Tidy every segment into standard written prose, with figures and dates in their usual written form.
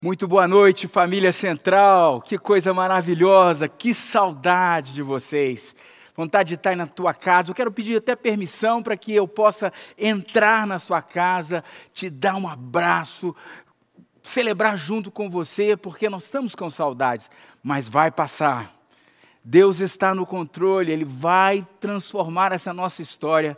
Muito boa noite, família Central. Que coisa maravilhosa, que saudade de vocês. Vontade de estar aí na tua casa. Eu quero pedir até permissão para que eu possa entrar na sua casa, te dar um abraço, celebrar junto com você, porque nós estamos com saudades, mas vai passar. Deus está no controle, Ele vai transformar essa nossa história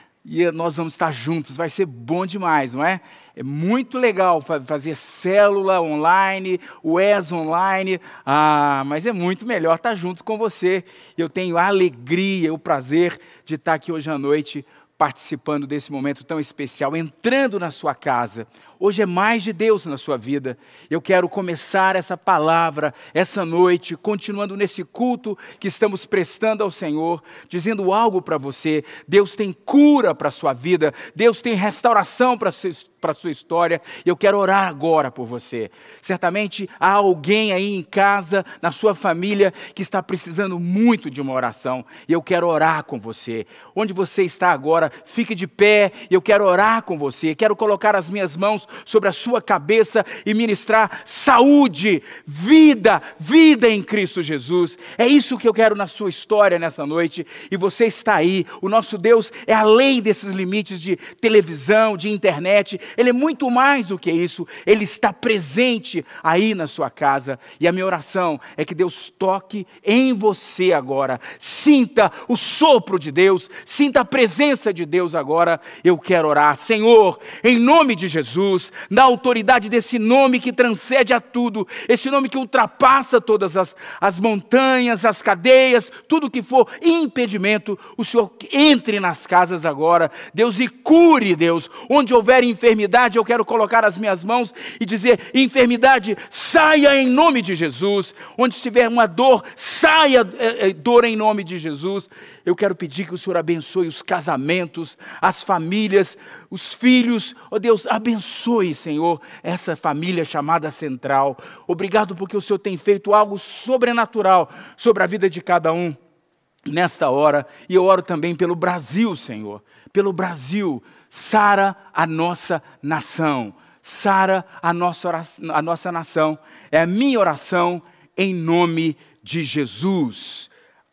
e nós vamos estar juntos, vai ser bom demais, não é? É muito legal fazer célula online, WES online, mas é muito melhor estar junto com você. Eu tenho a alegria, o prazer de estar aqui hoje à noite, participando desse momento tão especial, entrando na sua casa. Hoje é mais de Deus na sua vida. Eu quero começar essa palavra, essa noite, continuando nesse culto que estamos prestando ao Senhor, dizendo algo para você. Deus tem cura para a sua vida, Deus tem restauração para a sua história. Eu quero orar agora por você. Certamente há alguém aí em casa, na sua família, que está precisando muito de uma oração. E eu quero orar com você. Onde você está agora, fique de pé, e eu quero orar com você. Quero colocar as minhas mãos sobre a sua cabeça e ministrar saúde, vida em Cristo Jesus. É isso que eu quero na sua história nessa noite. E você está aí. O nosso Deus é além desses limites de televisão, de internet. Ele é muito mais do que isso. Ele está presente aí na sua casa. E a minha oração é que Deus toque em você agora. Sinta o sopro de Deus. Sinta a presença de Deus agora. Eu quero orar. Senhor, em nome de Jesus, na autoridade desse nome que transcende a tudo, esse nome que ultrapassa todas as montanhas, as cadeias, tudo que for impedimento, o Senhor entre nas casas agora, Deus, e cure, Deus. Onde houver enfermidade, eu quero colocar as minhas mãos e dizer: enfermidade, saia em nome de Jesus. Onde estiver uma dor, saia dor em nome de Jesus. Eu quero pedir que o Senhor abençoe os casamentos, as famílias, os filhos. Oh Deus, abençoe, Senhor, essa família chamada Central. Obrigado porque o Senhor tem feito algo sobrenatural sobre a vida de cada um nesta hora. E eu oro também pelo Brasil, Senhor. Pelo Brasil, sara a nossa nação. Sara a nossa nação. É a minha oração em nome de Jesus.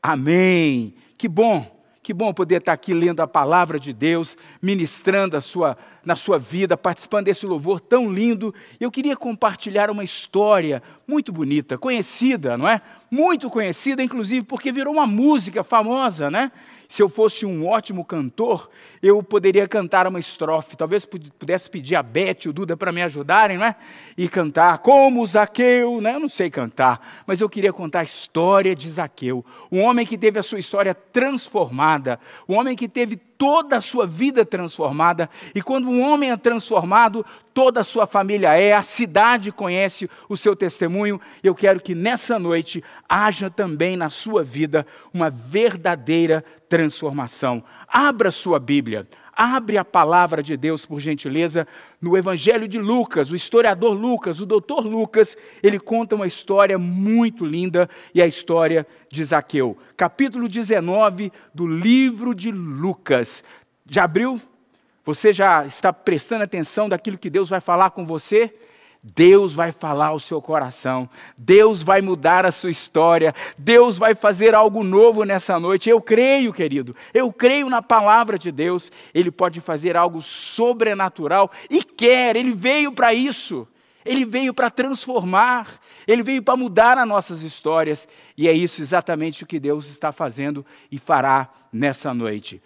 Amém. Que bom poder estar aqui lendo a palavra de Deus, ministrando na sua vida, participando desse louvor tão lindo. Eu queria compartilhar uma história muito bonita, conhecida, não é? Muito conhecida, inclusive porque virou uma música famosa, né? Se eu fosse um ótimo cantor, eu poderia cantar uma estrofe. Talvez pudesse pedir a Beth e o Duda para me ajudarem, não é? E cantar como Zaqueu, né? Eu não sei cantar, mas eu queria contar a história de Zaqueu. Um homem que teve a sua história transformada, um homem que teve toda a sua vida transformada. E quando um homem é transformado, toda a sua família a cidade conhece o seu testemunho. Eu quero que nessa noite haja também na sua vida uma verdadeira transformação. Abra sua Bíblia, abre a palavra de Deus, por gentileza, no Evangelho de Lucas. O historiador Lucas, o doutor Lucas, ele conta uma história muito linda, e a história de Zaqueu. Capítulo 19 do livro de Lucas. Já abriu? Você já está prestando atenção daquilo que Deus vai falar com você? Deus vai falar ao seu coração, Deus vai mudar a sua história, Deus vai fazer algo novo nessa noite. Eu creio, querido, eu creio na palavra de Deus. Ele pode fazer algo sobrenatural e quer, Ele veio para isso. Ele veio para transformar, Ele veio para mudar as nossas histórias. E é isso exatamente o que Deus está fazendo e fará nessa noite.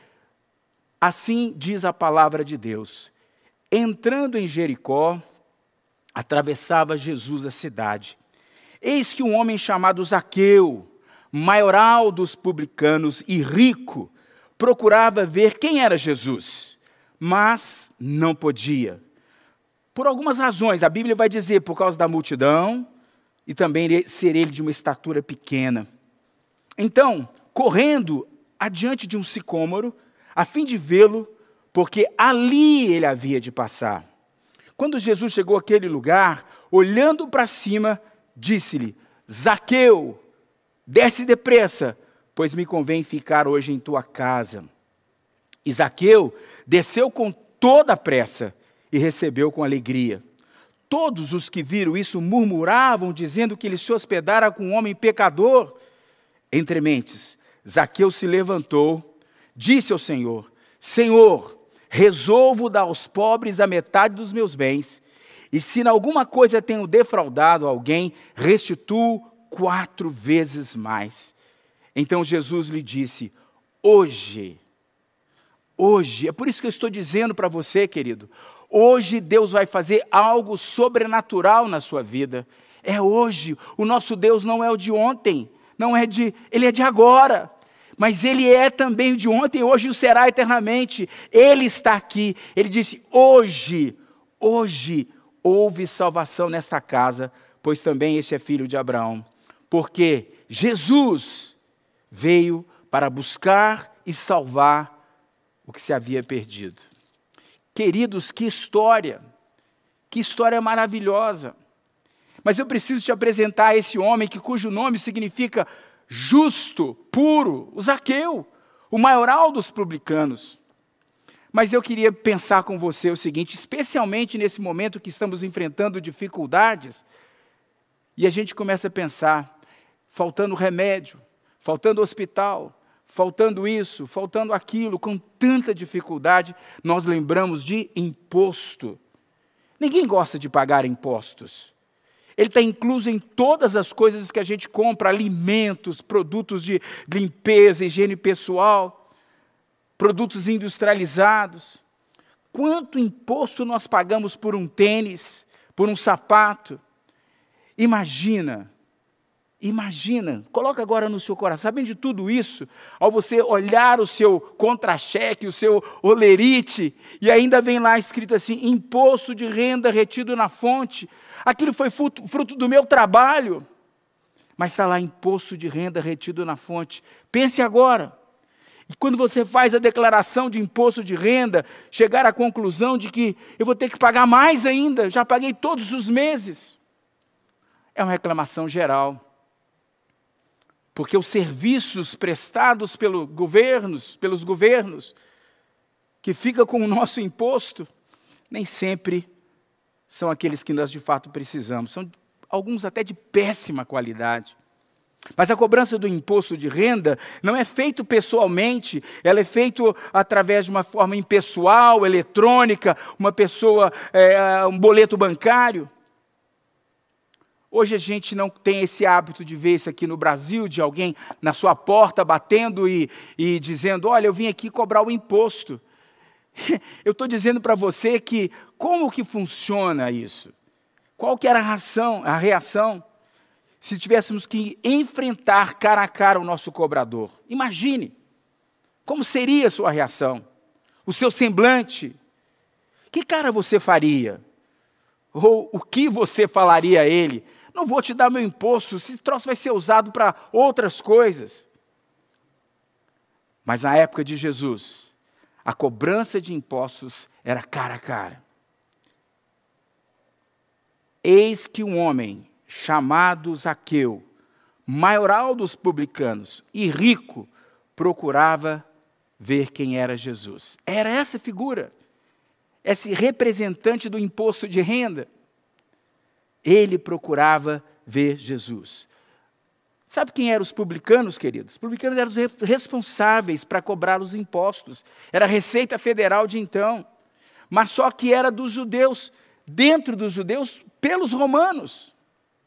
Assim diz a palavra de Deus: entrando em Jericó, atravessava Jesus a cidade. Eis que um homem chamado Zaqueu, maioral dos publicanos e rico, procurava ver quem era Jesus, mas não podia. Por algumas razões, a Bíblia vai dizer, por causa da multidão e também ser ele de uma estatura pequena. Então, correndo adiante de um sicômoro, a fim de vê-lo, porque ali ele havia de passar. Quando Jesus chegou àquele lugar, olhando para cima, disse-lhe: Zaqueu, desce depressa, pois me convém ficar hoje em tua casa. E Zaqueu desceu com toda a pressa e recebeu com alegria Todos os que viram isso murmuravam, dizendo que ele se hospedara com um homem pecador. Entre mentes, Zaqueu se levantou, disse ao Senhor: Senhor, resolvo dar aos pobres a metade dos meus bens, e se em alguma coisa tenho defraudado alguém, restituo 4 vezes mais. Então Jesus lhe disse: hoje, é por isso que eu estou dizendo para você, querido, hoje Deus vai fazer algo sobrenatural na sua vida. É hoje. O nosso Deus não é o de ontem, Ele é de agora. Mas Ele é também o de ontem, hoje o será eternamente. Ele está aqui. Ele disse: hoje houve salvação nesta casa, pois também este é filho de Abraão. Porque Jesus veio para buscar e salvar o que se havia perdido. Queridos, que história maravilhosa. Mas eu preciso te apresentar esse homem cujo nome significa justo, puro, o Zaqueu, o maioral dos publicanos. Mas eu queria pensar com você o seguinte, especialmente nesse momento que estamos enfrentando dificuldades, e a gente começa a pensar, faltando remédio, faltando hospital, faltando isso, faltando aquilo, com tanta dificuldade, nós lembramos de imposto. Ninguém gosta de pagar impostos. Ele está incluso em todas as coisas que a gente compra, alimentos, produtos de limpeza, higiene pessoal, produtos industrializados. Quanto imposto nós pagamos por um tênis, por um sapato? Imagina, coloca agora no seu coração, sabendo de tudo isso, ao você olhar o seu contra-cheque, o seu olerite, e ainda vem lá escrito assim, imposto de renda retido na fonte, aquilo foi fruto do meu trabalho, mas está lá, imposto de renda retido na fonte. Pense agora, e quando você faz a declaração de imposto de renda, chegar à conclusão de que eu vou ter que pagar mais ainda, já paguei todos os meses. É uma reclamação geral. Porque os serviços prestados pelos governos, que ficam com o nosso imposto, nem sempre são aqueles que nós de fato precisamos. São alguns até de péssima qualidade. Mas a cobrança do imposto de renda não é feito pessoalmente, ela é feita através de uma forma impessoal, eletrônica, um boleto bancário. Hoje a gente não tem esse hábito de ver isso aqui no Brasil, de alguém na sua porta batendo e dizendo, olha, eu vim aqui cobrar o imposto. Eu estou dizendo para você que como que funciona isso? Qual que era a reação se tivéssemos que enfrentar cara a cara o nosso cobrador? Imagine, como seria a sua reação? O seu semblante? Que cara você faria? Ou o que você falaria a ele? Não vou te dar meu imposto, esse troço vai ser usado para outras coisas. Mas na época de Jesus, a cobrança de impostos era cara a cara. Eis que um homem chamado Zaqueu, maioral dos publicanos e rico, procurava ver quem era Jesus. Era essa figura, esse representante do imposto de renda. Ele procurava ver Jesus. Sabe quem eram os publicanos, queridos? Os publicanos eram os responsáveis para cobrar os impostos. Era a Receita Federal de então. Mas só que era dos judeus, dentro dos judeus, pelos romanos.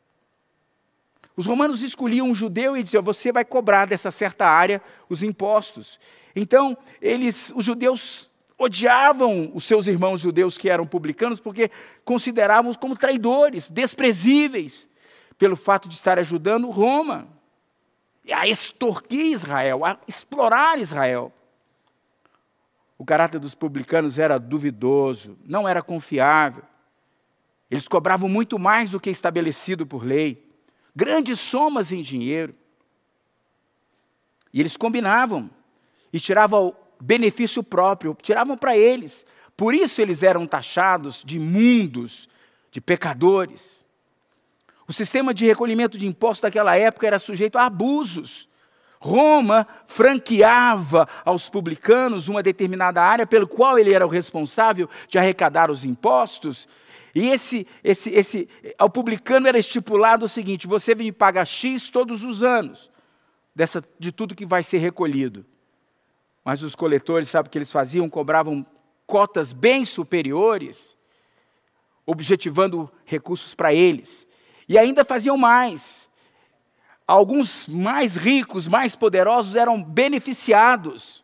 Os romanos escolhiam um judeu e diziam, você vai cobrar dessa certa área os impostos. Então, os judeus odiavam os seus irmãos judeus que eram publicanos porque consideravam-os como traidores, desprezíveis, pelo fato de estar ajudando Roma a extorquir Israel, a explorar Israel. O caráter dos publicanos era duvidoso, não era confiável. Eles cobravam muito mais do que estabelecido por lei, grandes somas em dinheiro. E eles combinavam e tiravam benefício próprio, tiravam para eles. Por isso eles eram taxados de imundos, de pecadores. O sistema de recolhimento de impostos daquela época era sujeito a abusos. Roma franqueava aos publicanos uma determinada área pelo qual ele era o responsável de arrecadar os impostos. E ao publicano era estipulado o seguinte: você me paga X todos os anos, de tudo que vai ser recolhido. Mas os coletores, sabe o que eles faziam? Cobravam cotas bem superiores, objetivando recursos para eles. E ainda faziam mais. Alguns mais ricos, mais poderosos eram beneficiados.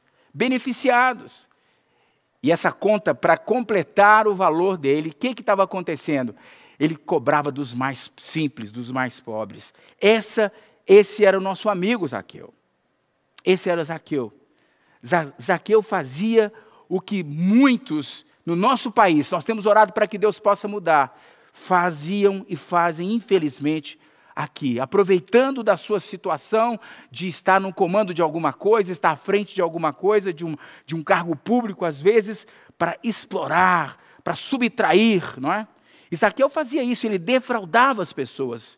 E essa conta, para completar o valor dele, o que estava acontecendo? Ele cobrava dos mais simples, dos mais pobres. Esse era o nosso amigo Zaqueu. Esse era Zaqueu. Zaqueu fazia o que muitos no nosso país, nós temos orado para que Deus possa mudar, faziam e fazem, infelizmente, aqui, aproveitando da sua situação de estar no comando de alguma coisa, estar à frente de alguma coisa, de um cargo público, às vezes, para explorar, para subtrair, não é? E Zaqueu fazia isso, ele defraudava as pessoas.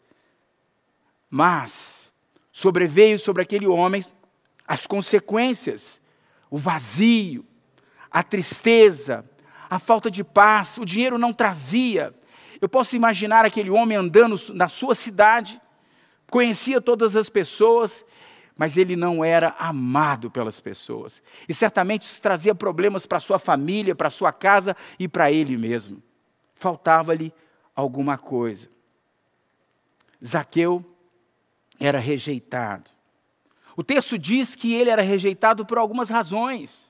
Mas sobreveio sobre aquele homem as consequências, o vazio, a tristeza, a falta de paz, o dinheiro não trazia. Eu posso imaginar aquele homem andando na sua cidade, conhecia todas as pessoas, mas ele não era amado pelas pessoas. E certamente isso trazia problemas para sua família, para sua casa e para ele mesmo. Faltava-lhe alguma coisa. Zaqueu era rejeitado. O texto diz que ele era rejeitado por algumas razões.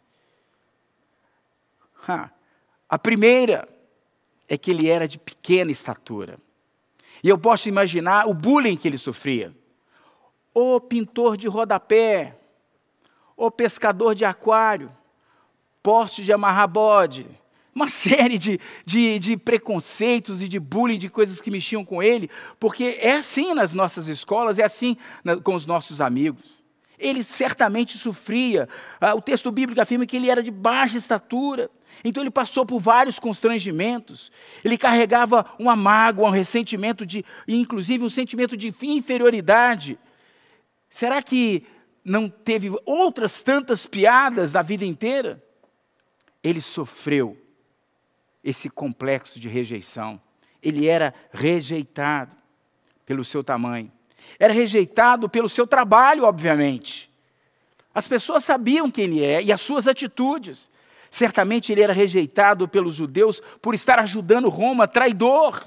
A primeira é que ele era de pequena estatura. E eu posso imaginar o bullying que ele sofria. O pintor de rodapé, o pescador de aquário, poste de amarrar bode, uma série de preconceitos e de bullying, de coisas que mexiam com ele, porque é assim nas nossas escolas, é assim com os nossos amigos. Ele certamente sofria. O texto bíblico afirma que ele era de baixa estatura. Então ele passou por vários constrangimentos. Ele carregava uma mágoa, um ressentimento, inclusive um sentimento de inferioridade. Será que não teve outras tantas piadas na vida inteira? Ele sofreu esse complexo de rejeição. Ele era rejeitado pelo seu tamanho. Era rejeitado pelo seu trabalho, obviamente. As pessoas sabiam quem ele é e as suas atitudes. Certamente ele era rejeitado pelos judeus por estar ajudando Roma, traidor.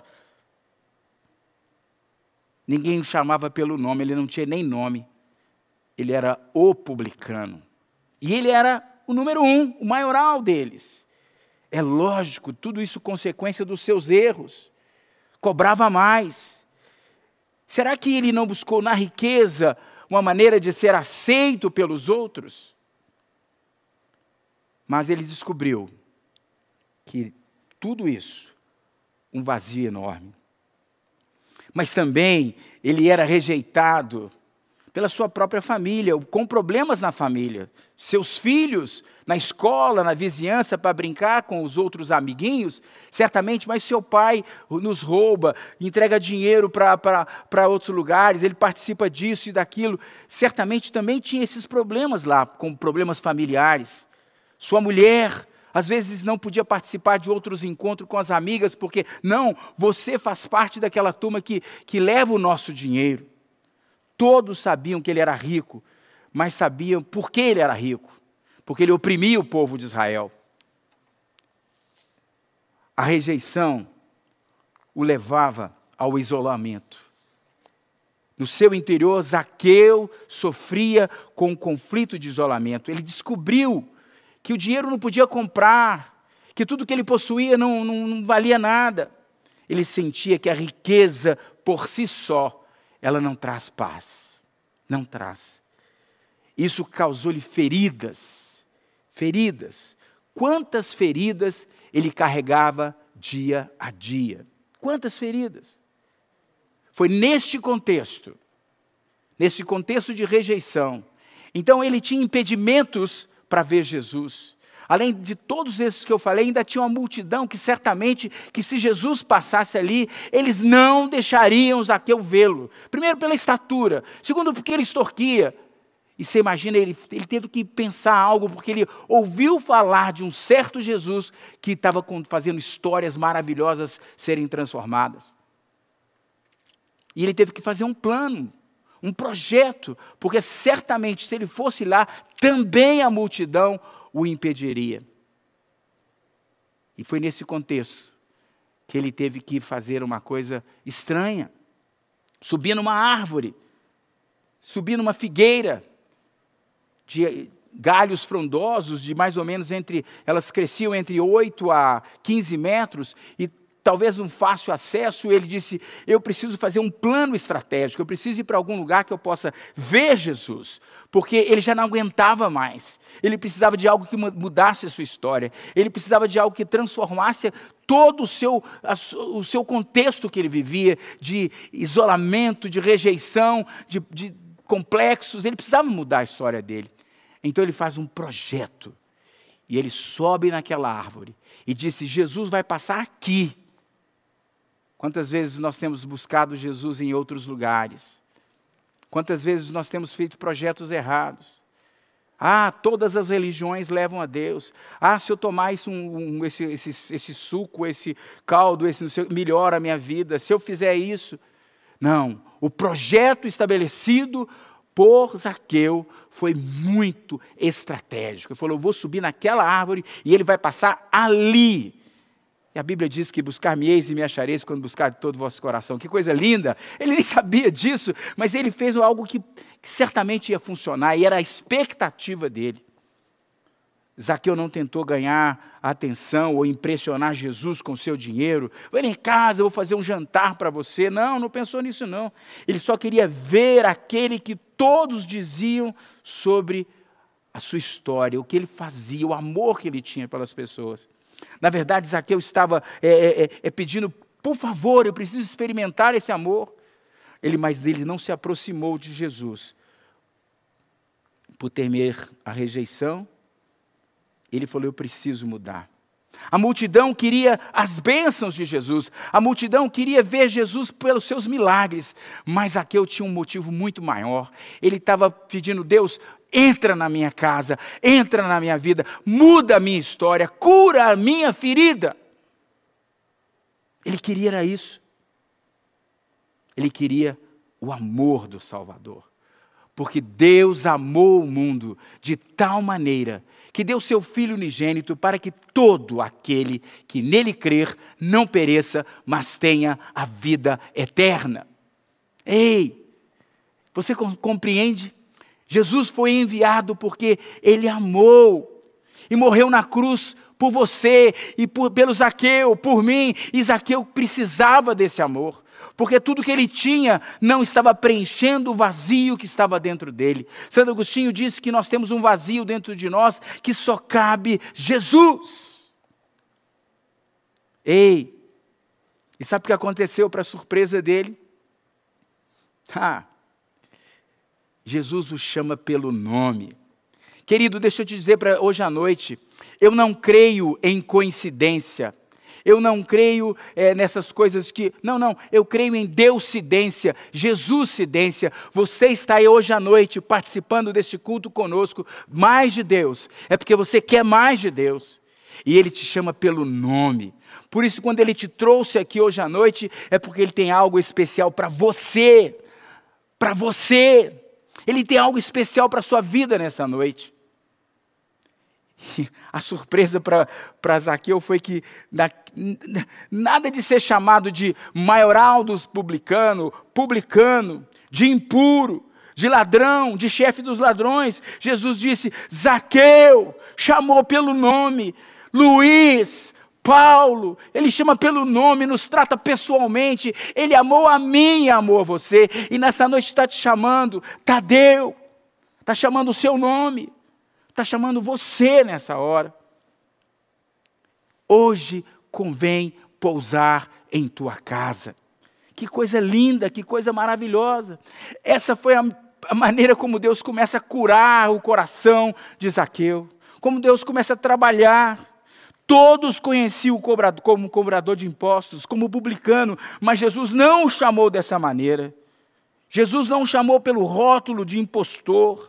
Ninguém o chamava pelo nome, ele não tinha nem nome. Ele era o publicano. E ele era o número 1, o maioral deles. É lógico, tudo isso consequência dos seus erros. Cobrava mais. Será que ele não buscou na riqueza uma maneira de ser aceito pelos outros? Mas ele descobriu que tudo isso, um vazio enorme. Mas também ele era rejeitado pela sua própria família, com problemas na família. Seus filhos, na escola, na vizinhança, para brincar com os outros amiguinhos, certamente, mas seu pai nos rouba, entrega dinheiro para outros lugares, ele participa disso e daquilo. Certamente também tinha esses problemas lá, com problemas familiares. Sua mulher, às vezes, não podia participar de outros encontros com as amigas, porque, não, você faz parte daquela turma que leva o nosso dinheiro. Todos sabiam que ele era rico, mas sabiam por que ele era rico. Porque ele oprimia o povo de Israel. A rejeição o levava ao isolamento. No seu interior, Zaqueu sofria com um conflito de isolamento. Ele descobriu que o dinheiro não podia comprar, que tudo que ele possuía não valia nada. Ele sentia que a riqueza por si só, ela não traz paz, não traz. Isso causou-lhe feridas. Quantas feridas ele carregava dia a dia? Quantas feridas? Foi neste contexto de rejeição. Então ele tinha impedimentos para ver Jesus. Além de todos esses que eu falei, ainda tinha uma multidão que certamente, que se Jesus passasse ali, eles não deixariam Zaqueu vê-lo. Primeiro pela estatura, segundo porque ele extorquia. E você imagina, ele teve que pensar algo, porque ele ouviu falar de um certo Jesus que estava fazendo histórias maravilhosas serem transformadas. E ele teve que fazer um plano, um projeto, porque certamente se ele fosse lá, também a multidão o impediria. E foi nesse contexto que ele teve que fazer uma coisa estranha. Subir numa árvore, subir numa figueira, de galhos frondosos, de mais ou menos elas cresciam entre 8 a 15 metros, e talvez um fácil acesso. Ele disse, eu preciso fazer um plano estratégico, eu preciso ir para algum lugar que eu possa ver Jesus, porque ele já não aguentava mais, ele precisava de algo que mudasse a sua história, ele precisava de algo que transformasse todo o seu contexto que ele vivia, de isolamento, de rejeição, de complexos. Ele precisava mudar a história dele. Então ele faz um projeto, e ele sobe naquela árvore, e disse, Jesus vai passar aqui. Quantas vezes nós temos buscado Jesus em outros lugares? Quantas vezes nós temos feito projetos errados? Todas as religiões levam a Deus. Se eu tomar esse suco, esse caldo, melhora a minha vida. Se eu fizer isso. Não, o projeto estabelecido por Zaqueu foi muito estratégico. Ele falou, eu vou subir naquela árvore e ele vai passar ali. E a Bíblia diz que buscar-me-eis e me achareis quando buscar de todo o vosso coração. Que coisa linda! Ele nem sabia disso, mas ele fez algo que certamente ia funcionar, e era a expectativa dele. Zaqueu não tentou ganhar a atenção ou impressionar Jesus com seu dinheiro. Vai em casa, eu vou fazer um jantar para você. Não pensou nisso não. Ele só queria ver aquele que todos diziam sobre a sua história, o que ele fazia, o amor que ele tinha pelas pessoas. Na verdade, Zaqueu estava pedindo, por favor, eu preciso experimentar esse amor. Mas ele não se aproximou de Jesus. Por temer a rejeição, ele falou, eu preciso mudar. A multidão queria as bênçãos de Jesus. A multidão queria ver Jesus pelos seus milagres. Mas Zaqueu tinha um motivo muito maior. Ele estava pedindo, Deus, entra na minha casa, entra na minha vida, muda a minha história, cura a minha ferida. Ele queria isso. Ele queria o amor do Salvador. Porque Deus amou o mundo de tal maneira que deu seu Filho unigênito para que todo aquele que nele crer não pereça, mas tenha a vida eterna. Ei, você compreende? Jesus foi enviado porque ele amou e morreu na cruz por você e pelo Zaqueu, por mim. E Zaqueu precisava desse amor, porque tudo que ele tinha não estava preenchendo o vazio que estava dentro dele. Santo Agostinho disse que nós temos um vazio dentro de nós que só cabe Jesus. Ei, e sabe o que aconteceu para surpresa dele? Jesus o chama pelo nome. Querido, deixa eu te dizer para hoje à noite, eu não creio em coincidência. Eu não creio nessas coisas que... Não, eu creio em Deuscidência, Jesuscidência. Você está aí hoje à noite participando deste culto conosco, mais de Deus. É porque você quer mais de Deus. E Ele te chama pelo nome. Por isso, quando Ele te trouxe aqui hoje à noite, é porque Ele tem algo especial para você. Para você. Ele tem algo especial para a sua vida nessa noite. E a surpresa para Zaqueu foi que nada de ser chamado de maioral dos publicano, de impuro, de ladrão, de chefe dos ladrões. Jesus disse, Zaqueu, chamou pelo nome, Luiz, Paulo, ele chama pelo nome, nos trata pessoalmente. Ele amou a mim e amou a você. E nessa noite está te chamando, Tadeu, está chamando o seu nome. Está chamando você nessa hora. Hoje convém pousar em tua casa. Que coisa linda, que coisa maravilhosa. Essa foi a maneira como Deus começa a curar o coração de Zaqueu. Como Deus começa a trabalhar. Todos conheciam como cobrador de impostos, como publicano, mas Jesus não o chamou dessa maneira. Jesus não o chamou pelo rótulo de impostor,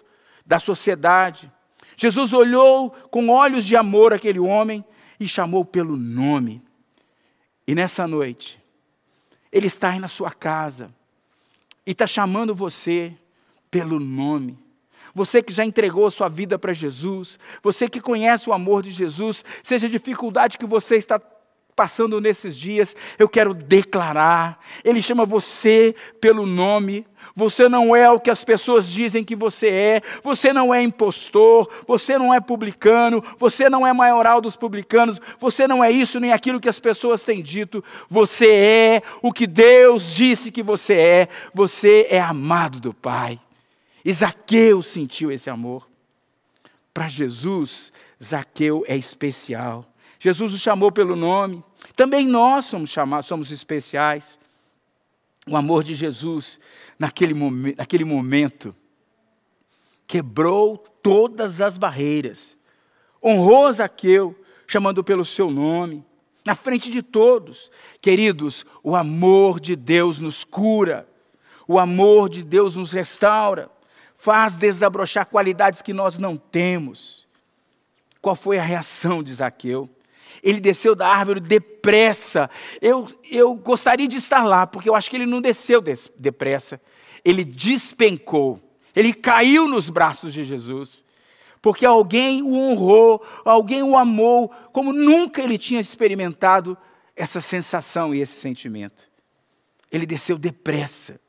da sociedade. Jesus olhou com olhos de amor aquele homem e chamou pelo nome. E nessa noite, Ele está aí na sua casa e está chamando você pelo nome. Você que já entregou a sua vida para Jesus, você que conhece o amor de Jesus, seja a dificuldade que você está passando nesses dias, eu quero declarar, Ele chama você pelo nome. Você não é o que as pessoas dizem que você não é impostor, você não é publicano, você não é maioral dos publicanos, você não é isso nem aquilo que as pessoas têm dito, você é o que Deus disse que você é amado do Pai. E Zaqueu sentiu esse amor. Para Jesus, Zaqueu é especial. Jesus o chamou pelo nome. Também nós somos especiais. O amor de Jesus, naquele momento, quebrou todas as barreiras. Honrou Zaqueu, chamando pelo seu nome, na frente de todos. Queridos, o amor de Deus nos cura. O amor de Deus nos restaura. Faz desabrochar qualidades que nós não temos. Qual foi a reação de Zaqueu? Ele desceu da árvore depressa. Eu gostaria de estar lá, porque eu acho que ele não desceu depressa. Ele despencou. Ele caiu nos braços de Jesus. Porque alguém o honrou, alguém o amou, como nunca ele tinha experimentado essa sensação e esse sentimento. Ele desceu depressa.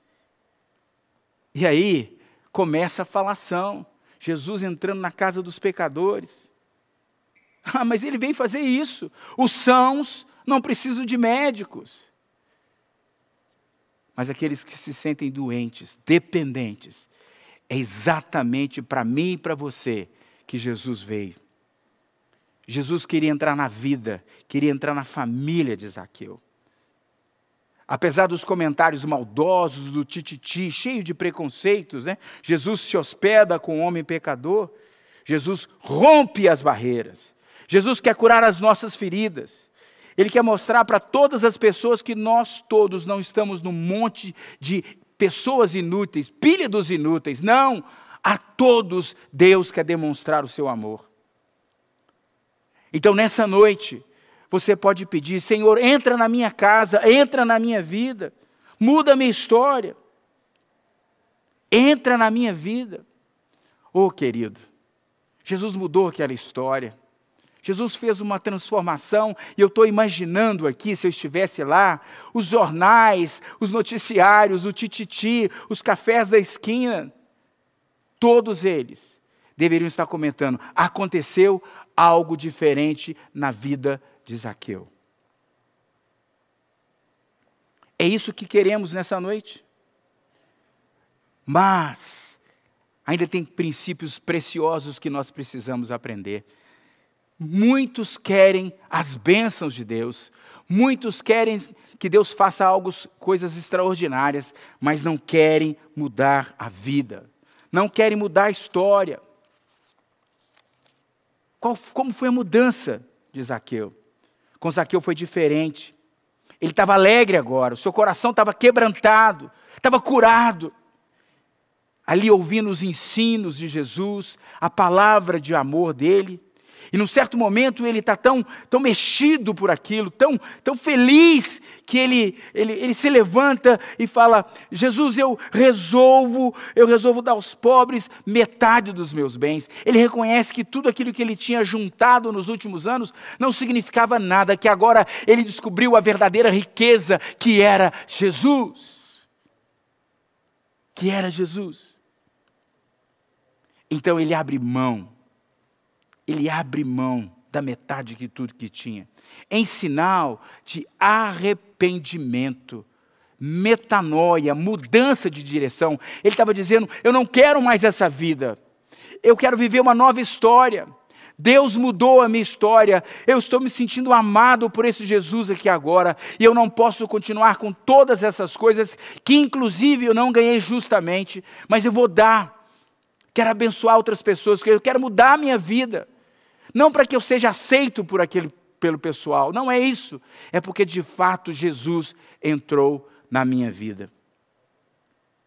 E aí começa a falação. Jesus entrando na casa dos pecadores. Ah, mas ele veio fazer isso. Os sãos não precisam de médicos. Mas aqueles que se sentem doentes, dependentes, é exatamente para mim e para você que Jesus veio. Jesus queria entrar na vida, queria entrar na família de Zaqueu. Apesar dos comentários maldosos, do tititi, cheio de preconceitos, né? Jesus se hospeda com o homem pecador. Jesus rompe as barreiras. Jesus quer curar as nossas feridas. Ele quer mostrar para todas as pessoas que nós todos não estamos num monte de pessoas inúteis, pilha dos inúteis. Não, a todos Deus quer demonstrar o seu amor. Então nessa noite, você pode pedir: Senhor, entra na minha casa, entra na minha vida, muda a minha história. Entra na minha vida. Oh, querido, Jesus mudou aquela história. Jesus fez uma transformação, e eu estou imaginando aqui, se eu estivesse lá, os jornais, os noticiários, o tititi, os cafés da esquina, todos eles deveriam estar comentando: aconteceu algo diferente na vida de Zaqueu. É isso que queremos nessa noite. Mas ainda tem princípios preciosos que nós precisamos aprender. Muitos querem as bênçãos de Deus, muitos querem que Deus faça coisas extraordinárias, mas não querem mudar a vida, não querem mudar a história. Como foi a mudança de Zaqueu? Com Zaqueu foi diferente. Ele estava alegre agora, o seu coração estava quebrantado, estava curado. Ali ouvindo os ensinos de Jesus, a palavra de amor dele. E num certo momento ele está tão mexido por aquilo, tão feliz, que ele se levanta e fala: Jesus, eu resolvo dar aos pobres metade dos meus bens. Ele reconhece que tudo aquilo que ele tinha juntado nos últimos anos não significava nada, que agora ele descobriu a verdadeira riqueza, que era Jesus. Que era Jesus. Então ele abre mão da metade de tudo que tinha, em sinal de arrependimento, metanoia, mudança de direção. Ele estava dizendo: eu não quero mais essa vida, eu quero viver uma nova história. Deus mudou a minha história, eu estou me sentindo amado por esse Jesus aqui agora, e eu não posso continuar com todas essas coisas, que inclusive eu não ganhei justamente, mas eu vou dar. Quero abençoar outras pessoas, eu quero mudar a minha vida. Não para que eu seja aceito pelo pessoal, não é isso. É porque de fato Jesus entrou na minha vida.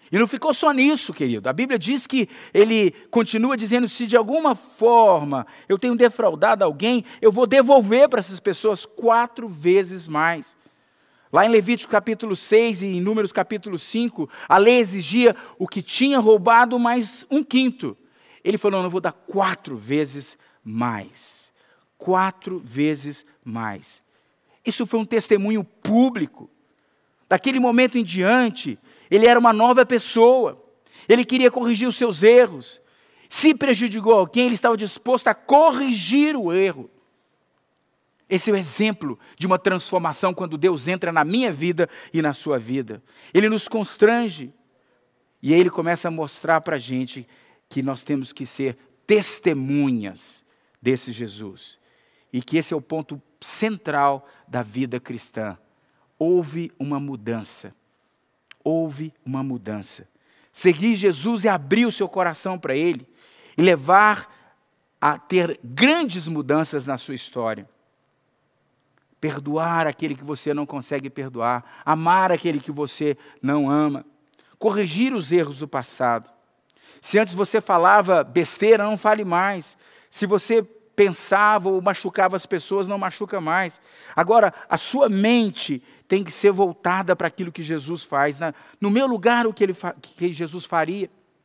E não ficou só nisso, querido. A Bíblia diz que ele continua dizendo, se de alguma forma eu tenho defraudado alguém, eu vou devolver para essas pessoas 4 vezes mais. Lá em Levítico capítulo 6 e em Números capítulo 5, a lei exigia o que tinha roubado mais 1/5. Ele falou, não, eu vou dar 4 vezes mais. 4 vezes mais. Isso foi um testemunho público. Daquele momento em diante, ele era uma nova pessoa. Ele queria corrigir os seus erros. Se prejudicou alguém, ele estava disposto a corrigir o erro. Esse é o exemplo de uma transformação quando Deus entra na minha vida e na sua vida. Ele nos constrange. E aí ele começa a mostrar para a gente que nós temos que ser testemunhas desse Jesus. E que esse é o ponto central da vida cristã. Houve uma mudança. Houve uma mudança. Seguir Jesus é abrir o seu coração para Ele e levar a ter grandes mudanças na sua história. Perdoar aquele que você não consegue perdoar. Amar aquele que você não ama. Corrigir os erros do passado. Se antes você falava besteira, não fale mais. Se você pensava ou machucava as pessoas, não machuca mais. Agora, a sua mente tem que ser voltada para aquilo que Jesus faz. No meu lugar, o que Jesus faria?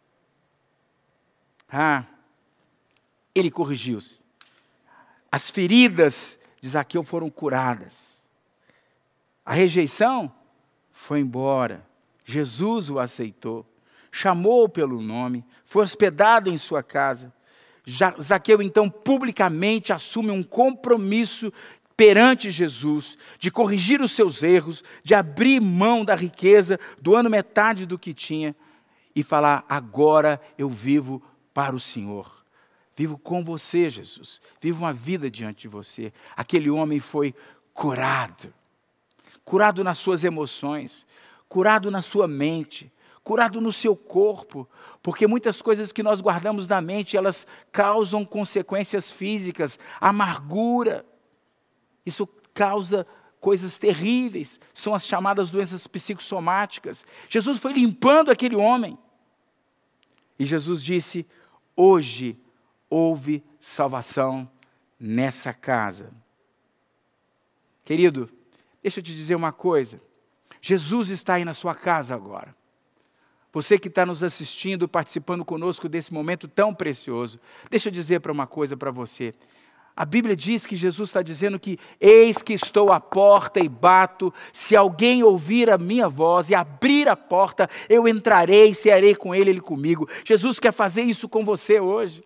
Ele corrigiu-se. As feridas de Zaqueu foram curadas. A rejeição foi embora. Jesus o aceitou. Chamou pelo nome. Foi hospedado em sua casa. Zaqueu, então, publicamente assume um compromisso perante Jesus, de corrigir os seus erros, de abrir mão da riqueza, doando metade do que tinha, e falar, agora eu vivo para o Senhor. Vivo com você, Jesus. Vivo uma vida diante de você. Aquele homem foi curado. Curado nas suas emoções, curado na sua mente, curado no seu corpo, porque muitas coisas que nós guardamos na mente, elas causam consequências físicas, amargura. Isso causa coisas terríveis, são as chamadas doenças psicossomáticas. Jesus foi limpando aquele homem. E Jesus disse, hoje houve salvação nessa casa. Querido, deixa eu te dizer uma coisa. Jesus está aí na sua casa agora. Você que está nos assistindo, participando conosco desse momento tão precioso. Deixa eu dizer uma coisa para você. A Bíblia diz que Jesus está dizendo que eis que estou à porta e bato. Se alguém ouvir a minha voz e abrir a porta, eu entrarei e cearei com ele, ele comigo. Jesus quer fazer isso com você hoje.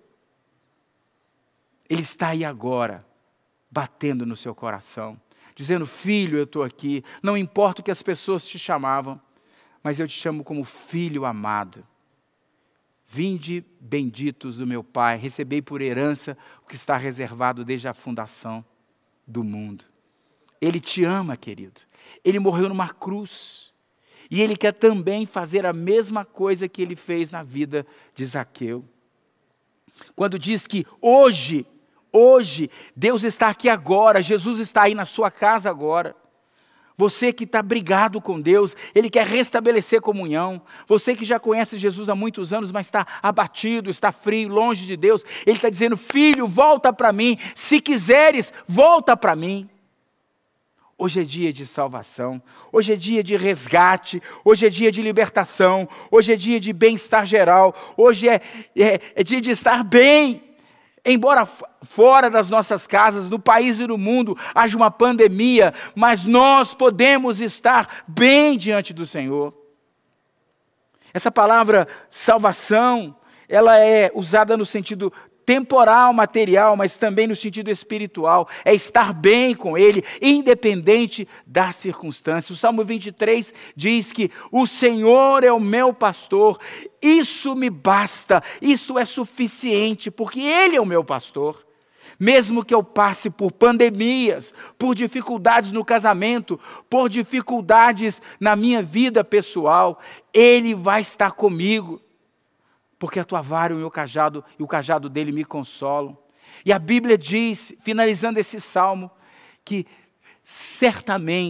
Ele está aí agora, batendo no seu coração, dizendo, filho, eu estou aqui. Não importa o que as pessoas te chamavam, mas eu te chamo como filho amado. Vinde benditos do meu Pai, recebei por herança o que está reservado desde a fundação do mundo. Ele te ama, querido. Ele morreu numa cruz. E Ele quer também fazer a mesma coisa que Ele fez na vida de Zaqueu. Quando diz que hoje, Deus está aqui agora, Jesus está aí na sua casa agora. Você que está brigado com Deus, Ele quer restabelecer comunhão. Você que já conhece Jesus há muitos anos, mas está abatido, está frio, longe de Deus. Ele está dizendo, filho, volta para mim. Se quiseres, volta para mim. Hoje é dia de salvação. Hoje é dia de resgate. Hoje é dia de libertação. Hoje é dia de bem-estar geral. Hoje é dia de estar bem. Embora fora das nossas casas, no país e no mundo, haja uma pandemia, mas nós podemos estar bem diante do Senhor. Essa palavra salvação, ela é usada no sentido temporal, material, mas também no sentido espiritual. É estar bem com Ele, independente das circunstâncias. O Salmo 23 diz que o Senhor é o meu pastor, isso me basta, isso é suficiente, porque Ele é o meu pastor. Mesmo que eu passe por pandemias, por dificuldades no casamento, por dificuldades na minha vida pessoal, Ele vai estar comigo. Porque a tua vara e o cajado dele me consolam. E a Bíblia diz, finalizando esse salmo, que certamente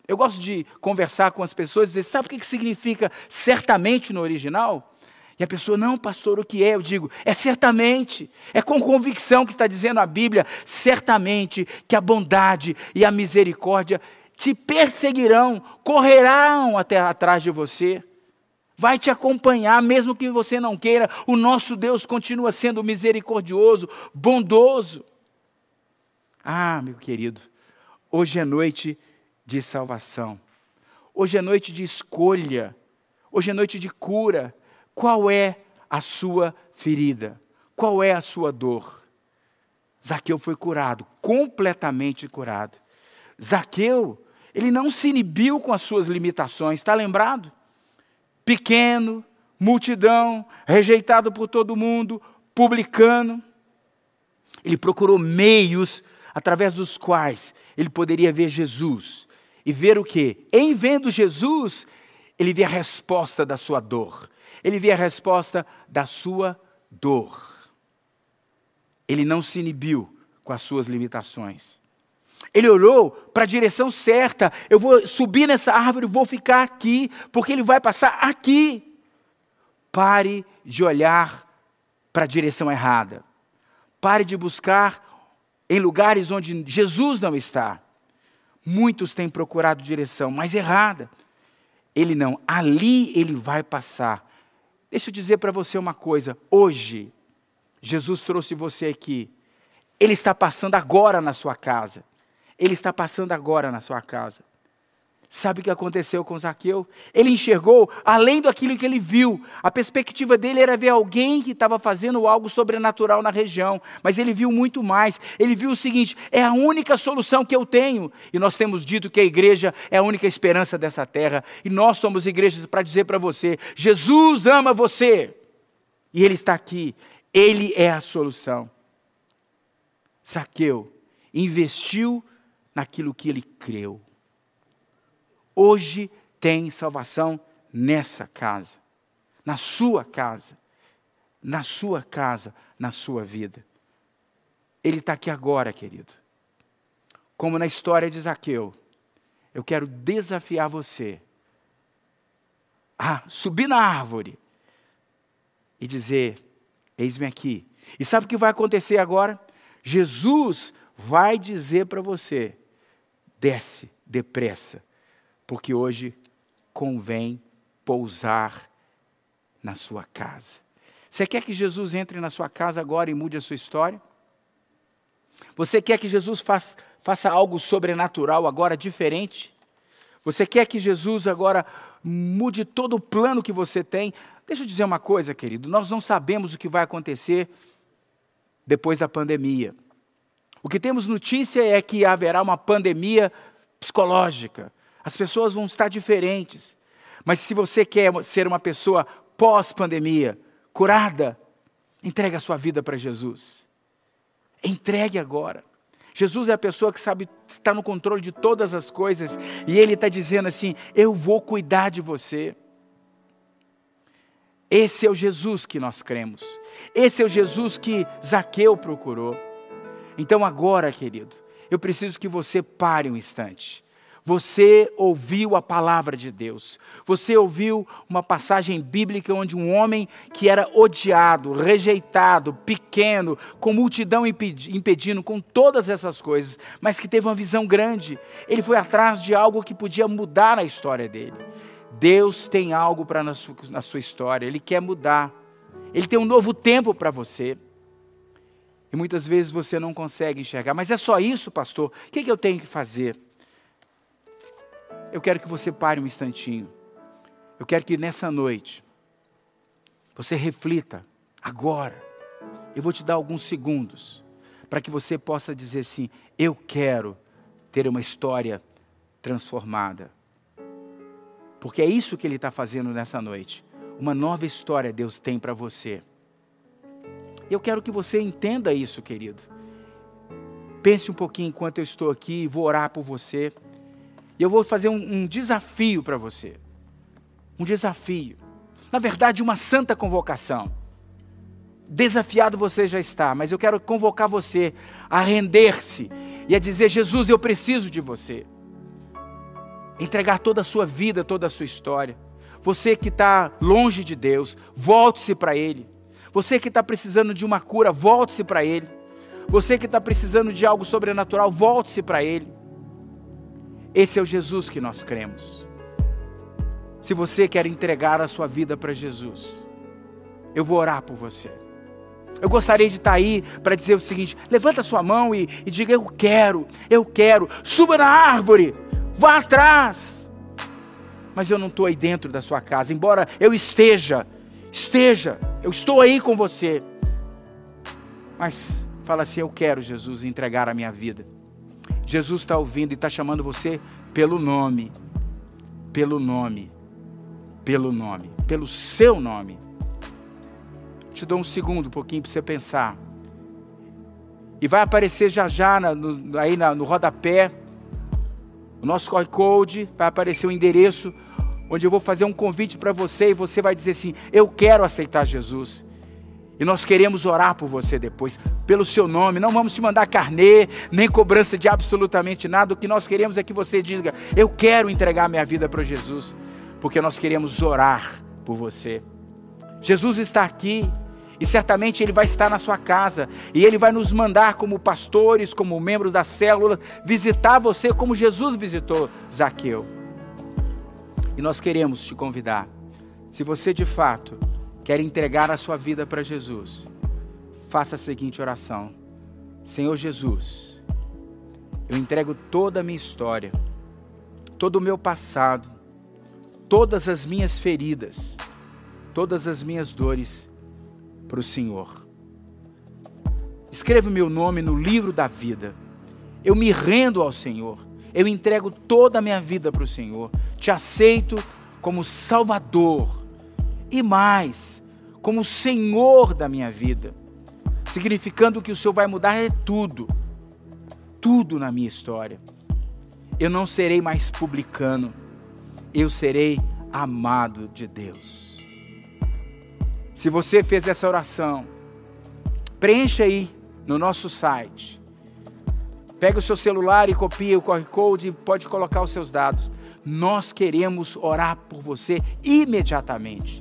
Eu gosto de conversar com as pessoas e dizer, sabe o que significa certamente no original? E a pessoa, não, pastor, o que é? Eu digo, é certamente, é com convicção que está dizendo a Bíblia, certamente que a bondade e a misericórdia te perseguirão, correrão até atrás de você, vai te acompanhar, mesmo que você não queira, o nosso Deus continua sendo misericordioso, bondoso. Ah, meu querido, hoje é noite de salvação, hoje é noite de escolha, hoje é noite de cura. Qual é a sua ferida? Qual é a sua dor? Zaqueu foi curado, completamente curado. Zaqueu, ele não se inibiu com as suas limitações, está lembrado? Pequeno, multidão, rejeitado por todo mundo, publicano. Ele procurou meios através dos quais ele poderia ver Jesus. E ver o quê? Em vendo Jesus, ele vê a resposta da sua dor. Ele vê a resposta da sua dor. Ele não se inibiu com as suas limitações. Ele olhou para a direção certa. Eu vou subir nessa árvore, vou ficar aqui, porque ele vai passar aqui. Pare de olhar para a direção errada. Pare de buscar em lugares onde Jesus não está. Muitos têm procurado direção, mas errada. Ele não, ali ele vai passar. Deixa eu dizer para você uma coisa, hoje, Jesus trouxe você aqui, Ele está passando agora na sua casa, Ele está passando agora na sua casa. Sabe o que aconteceu com Zaqueu? Ele enxergou além daquilo que ele viu. A perspectiva dele era ver alguém que estava fazendo algo sobrenatural na região. Mas ele viu muito mais. Ele viu o seguinte, é a única solução que eu tenho. E nós temos dito que a igreja é a única esperança dessa terra. E nós somos igrejas para dizer para você, Jesus ama você. E Ele está aqui. Ele é a solução. Zaqueu investiu naquilo que ele creu. Hoje tem salvação nessa casa, na sua casa, na sua casa, na sua vida. Ele está aqui agora, querido. Como na história de Zaqueu, eu quero desafiar você a subir na árvore e dizer, eis-me aqui. E sabe o que vai acontecer agora? Jesus vai dizer para você, desce depressa. Porque hoje convém pousar na sua casa. Você quer que Jesus entre na sua casa agora e mude a sua história? Você quer que Jesus faça algo sobrenatural agora, diferente? Você quer que Jesus agora mude todo o plano que você tem? Deixa eu dizer uma coisa, querido. Nós não sabemos o que vai acontecer depois da pandemia. O que temos notícia é que haverá uma pandemia psicológica. As pessoas vão estar diferentes. Mas se você quer ser uma pessoa pós-pandemia, curada, entregue a sua vida para Jesus. Entregue agora. Jesus é a pessoa que sabe, está no controle de todas as coisas. E Ele está dizendo assim, eu vou cuidar de você. Esse é o Jesus que nós cremos. Esse é o Jesus que Zaqueu procurou. Então agora, querido, eu preciso que você pare um instante. Você ouviu a palavra de Deus. Você ouviu uma passagem bíblica onde um homem que era odiado, rejeitado, pequeno, com multidão impedindo, com todas essas coisas, mas que teve uma visão grande. Ele foi atrás de algo que podia mudar a história dele. Deus tem algo na sua história. Ele quer mudar. Ele tem um novo tempo para você. E muitas vezes você não consegue enxergar. Mas é só isso, pastor? O que eu tenho que fazer? Eu quero que você pare um instantinho. Eu quero que nessa noite, você reflita, agora. Eu vou te dar alguns segundos, para que você possa dizer assim, eu quero ter uma história transformada. Porque é isso que Ele está fazendo nessa noite. Uma nova história Deus tem para você. Eu quero que você entenda isso, querido. Pense um pouquinho enquanto eu estou aqui, vou orar por você. E eu vou fazer um desafio para você. Um desafio. Na verdade, uma santa convocação. Desafiado você já está, mas eu quero convocar você a render-se e a dizer, Jesus, eu preciso de você. entregar toda a sua vida, toda a sua história. Você que está longe de Deus, volte-se para Ele. Você que está precisando de uma cura, volte-se para Ele. Você que está precisando de algo sobrenatural, volte-se para Ele. Esse é o Jesus que nós cremos. Se você quer entregar a sua vida para Jesus, eu vou orar por você. Eu gostaria de estar aí para dizer o seguinte: levanta a sua mão e diga: eu quero. Suba na árvore, vá atrás. Mas eu não estou aí dentro da sua casa, embora eu esteja, eu estou aí com você. Mas fala assim: eu quero, Jesus, entregar a minha vida. Jesus está ouvindo e está chamando você pelo nome, pelo seu nome. Te dou um segundo, um pouquinho para você pensar. E vai aparecer já aí no rodapé, o nosso QR Code, vai aparecer o endereço, onde eu vou fazer um convite para você, e você vai dizer assim: eu quero aceitar Jesus. E nós queremos orar por você depois, pelo seu nome. Não vamos te mandar carnê, nem cobrança de absolutamente nada. O que nós queremos é que você diga: eu quero entregar minha vida para Jesus, porque nós queremos orar por você. Jesus está aqui, e certamente Ele vai estar na sua casa, e Ele vai nos mandar como pastores, como membros da célula, visitar você como Jesus visitou Zaqueu. E nós queremos te convidar, se você de fato quer entregar a sua vida para Jesus, faça a seguinte oração: Senhor Jesus, eu entrego toda a minha história, todo o meu passado, todas as minhas feridas, todas as minhas dores para o Senhor. Escreva o meu nome no livro da vida. Eu me rendo ao Senhor. Eu entrego toda a minha vida para o Senhor. Te aceito como Salvador e mais, como Senhor da minha vida. Significando que o Senhor vai mudar tudo na minha história. Eu não serei mais publicano. Eu serei amado de Deus. Se você fez essa oração, preencha aí no nosso site. Pega o seu celular e copia o QR Code e pode colocar os seus dados. Nós queremos orar por você imediatamente.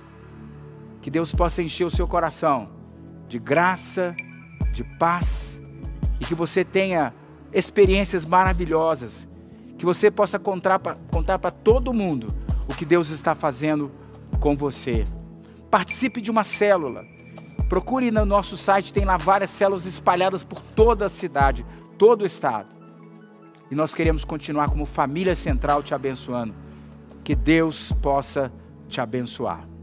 Que Deus possa encher o seu coração de graça, de paz, e que você tenha experiências maravilhosas. Que você possa contar para todo mundo o que Deus está fazendo com você. Participe de uma célula. Procure no nosso site, tem lá várias células espalhadas por toda a cidade, todo o estado. E nós queremos continuar como família central te abençoando. Que Deus possa te abençoar.